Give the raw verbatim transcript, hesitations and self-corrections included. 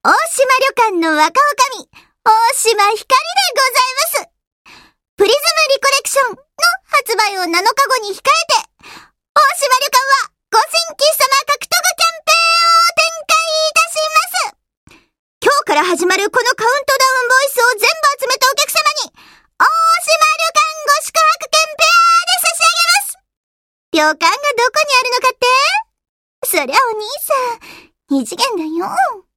大島旅館の若女将、大島ひかりでございます。プリズムリコレクションの発売をなのかごに控えて、大島旅館はご新規様獲得キャンペーンを展開いたします。今日から始まるこのカウントダウンボイスを全部集めたお客様に、大島旅館ご宿泊券ペアで差し上げます。旅館がどこにあるのかって？そりゃお兄さん、二次元だよ。